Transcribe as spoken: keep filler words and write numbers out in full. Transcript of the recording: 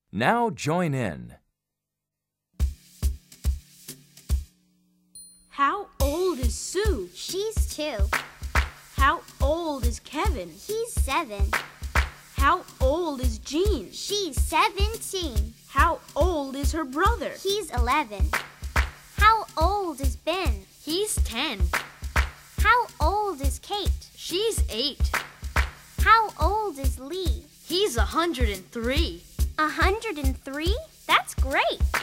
Now join in. How old is Sue? She's two. How old is Kevin? He's seven. How old is Jean? She's seventeen. How old is her brother? He's eleven. How old is Ben? He's ten. How old is Kate? She's eight. How old is Lee? He's a hundred and three. A hundred and three? That's great!